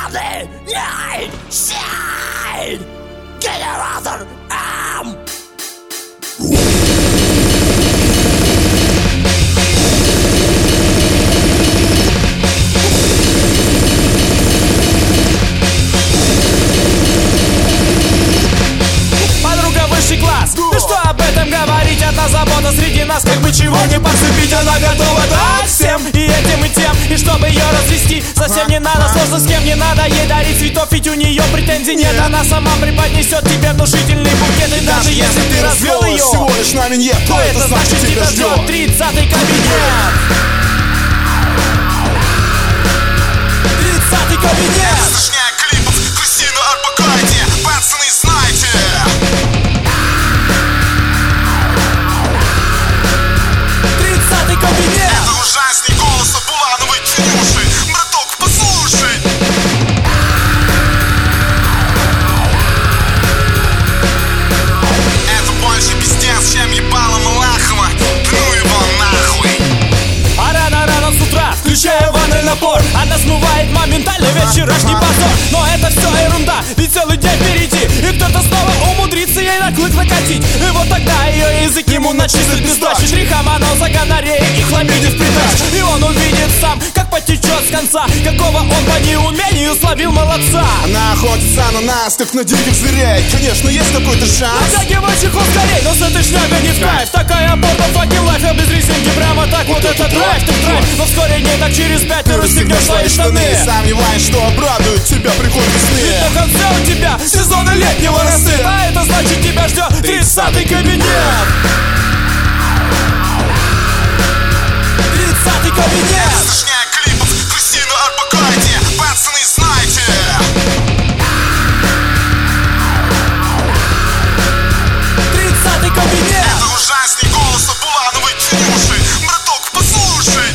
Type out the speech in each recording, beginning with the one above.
Генератор М. Подруга высший класс, ты что об этом говорить? Одна забота среди нас, как бы чего не подцепить. Она готова дать всем, и этим, и тем. И чтобы ее развести, совсем не надо сложно с кем. Не надо ей дарить цветов, ведь у нее претензий нет. Она сама преподнесет тебе внушительный букет. И даже если ты развел ее, всего лишь на миньет, то это значит тебя ждет 30-й кабинет. 30-й кабинет. Сочняя клипов Кристина Орбакайте. Пацаны, знайте. 30-й кабинет. Это ужасный голос Булановой Кирюши. Браток, послушай. Это больше пиздец, чем ебало Малахова. Ну его нахуй. А рано-рано с утра, включая ванный напор, она смывает моментально весь вчерашний позор. Но это все ерунда, ведь целый день впереди, и кто-то снова умудрится ей на клык накатить. И вот тогда ее язык ему начислит без дачи. Трихомоноза, гонорея и хламидия в придачу. И он увидит сам, как потечет с конца, какого он по неумению словил молодца. Она охотится на нас, как на диких зверей. Конечно, есть какой-то шанс. Натягивай чехол скорей, но с этой шнягой не в кайф. Такая порно fucking life, а без резинки прямо так. Вот это драйв, ты драйв. Но вскоре не так, через 5 ты расстегнешь свои штаны. Сомневаюсь, что обрадует тебя приход весны. Ведь на конце у тебя сезона летнего росы. А это значит тебя ждет 30-й кабинет. 30-й кабинет. Сочняя клипов Кристина Орбакайте. Пацаны, знайте. 30-й кабинет. Это ужасный голос Булановой Кирюши. Браток, послушай.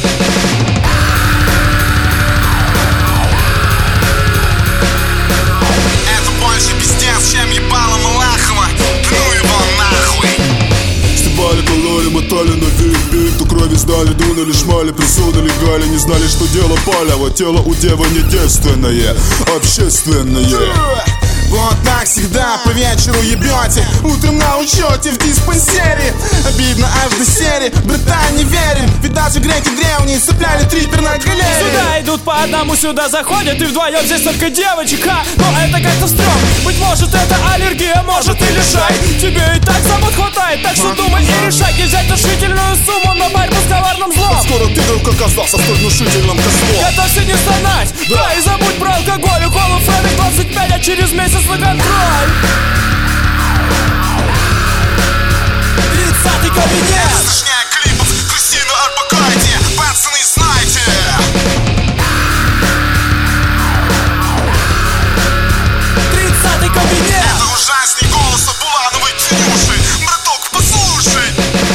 Это больше пиздец, чем ебало Малахова. Ну его нахуй. Стебали, кололи, мотали на вид, у крови сдали, дунули, шмали, присудили, гали. Не знали, что дело палево, тело у девы не девственное, общественное. Вот так всегда по вечеру ебете. Утром на учете в диспансере. Обидно аж до серии. Братан, не верим. Ведь даже греки древние цепляли трипер на галерее. Сюда идут по одному, сюда заходят, и вдвоем здесь только девочек, но это как-то стрём. Быть может это аллергия, может и лишай. Тебе и так забот хватает, так что думай и решай. Где взять внушительную сумму на борьбу с коварным злом. Скоро ты вдруг оказался столь внушительным козлом. Готовься не стонать, да и забудь про алкоголь. Уколу Фрэнк 25, а через месяц на контроль. 30-й кабинет. Сочняя клипов Кристина Орбакайте. Пацаны, знайте. 30-й кабинет. Это ужасный голос Булановой Кирюши. Браток, послушай.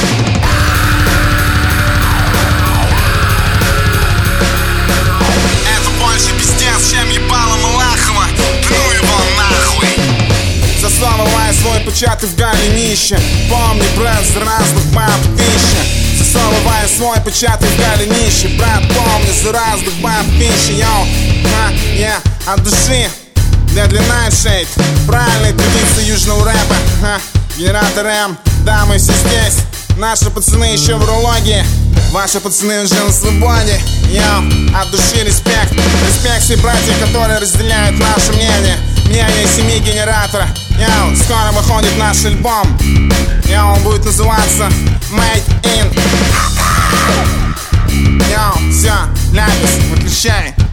Это больше пиздец, чем ебало Малахова. Ну его нахуй. Засовывая свой початок в голенище. Помни, брат, за разных баб пища. Засовывая свой початок в голенище. Брат, помни, за разных баб пища. Йоу, от души для Nightshade. Правильная традиция южного рэпа. Генератор М, да, мы все здесь. Наши пацаны еще в урологии. Ваши пацаны уже на свободе. Йоу, от души респект. Респект всем братьям, которые разделяют наше мнение. Мнение семьи Генератора. Йоу, скоро выходит наш альбом. Йоу, он будет называться Made in. Йоу, все, ляпис, выключай.